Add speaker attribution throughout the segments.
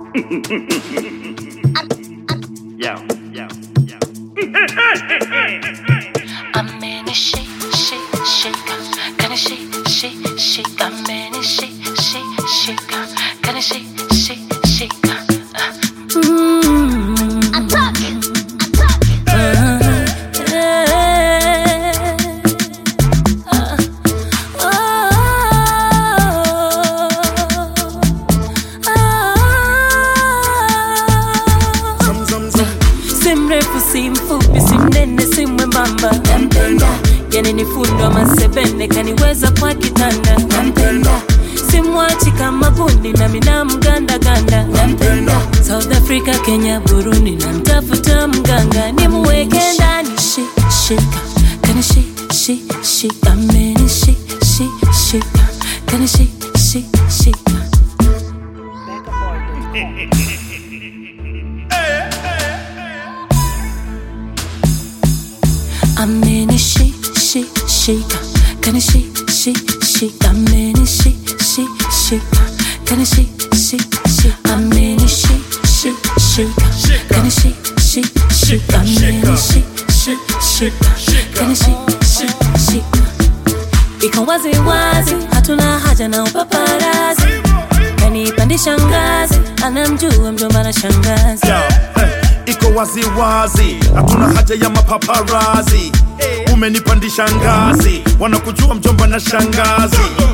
Speaker 1: Yo.
Speaker 2: I'm in a shake. Gonna shake. I'm in a shake. Gonna shake. Attack it.
Speaker 3: Simrefu si mfupi, si mnene si mwembamba. Nampenda yani ni fundo wa masebene, kaniweza kwa kitanda. Nampenda simwachi kama bundi na mina mganda. Nampenda South Africa, Kenya, Burundi, na mtafuta mganga nimuweke ndani. Shika kani shika meni shika kani shika. I'm in a shika, gonna shake. I'm in a shika, gonna shake. I'm in a shika, gonna shake. I'm in a shika, gonna shake. Iko wazi, hatuna haja na upaparazi. Kanipandisha ngazi, anamjua mjomba na shangazi.
Speaker 4: Iko wazi, hatuna haja ya mapaparazi. Umenipandisha ngazi, wanakujua mjomba na shangazi.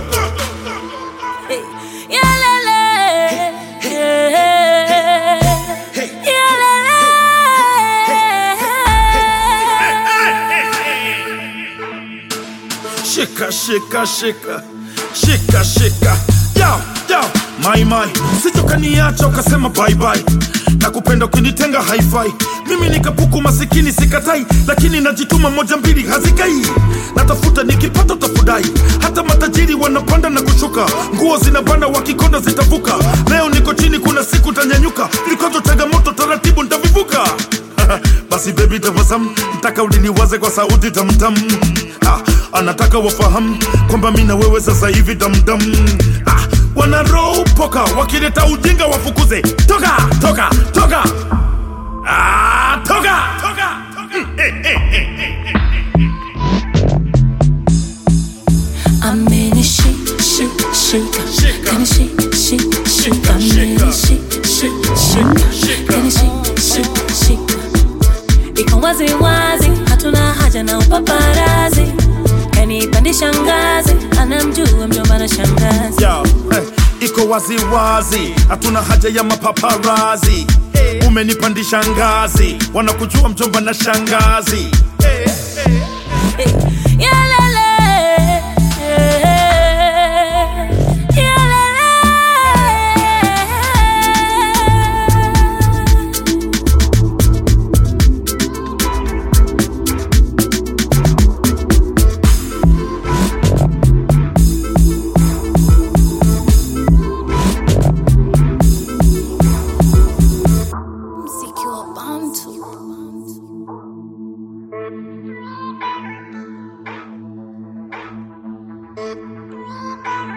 Speaker 4: Shika. Yo, my. Sijokaniacha ukasema bye. Nakupenda ukinitenga hi-fi. Mimi nikapuku masikini sikatai, lakini najituma moja mbili hazikai. Natafuta nikipata utafudai. Hata matajiri wanapanda na kushuka. Nguo zinabana wakikonda zitavuka. Leo niko chini kuna siku tanyanyuka. Nikoto changamoto taratibu nitavivuka. Basi baby tafasam, ntaka uliniwaze kwa sauti tamtam. Anataka wafahamu kwamba mimi na wewe sasa hivi damdam. Wana roho poka, wakileta ujinga wafukuze. Toka.
Speaker 3: I'm in a shika, gonna shake. I'm in a shika, gonna shake. Iko wazi, hatuna haja na upaparazi. Kanipandisha ngazi, anamjua mjomba na shangazi.
Speaker 4: Iko wazi, hatuna haja ya mapaparazi. Umenipandisha ngazi, wanakujua mjomba na shangazi.
Speaker 2: Bantu.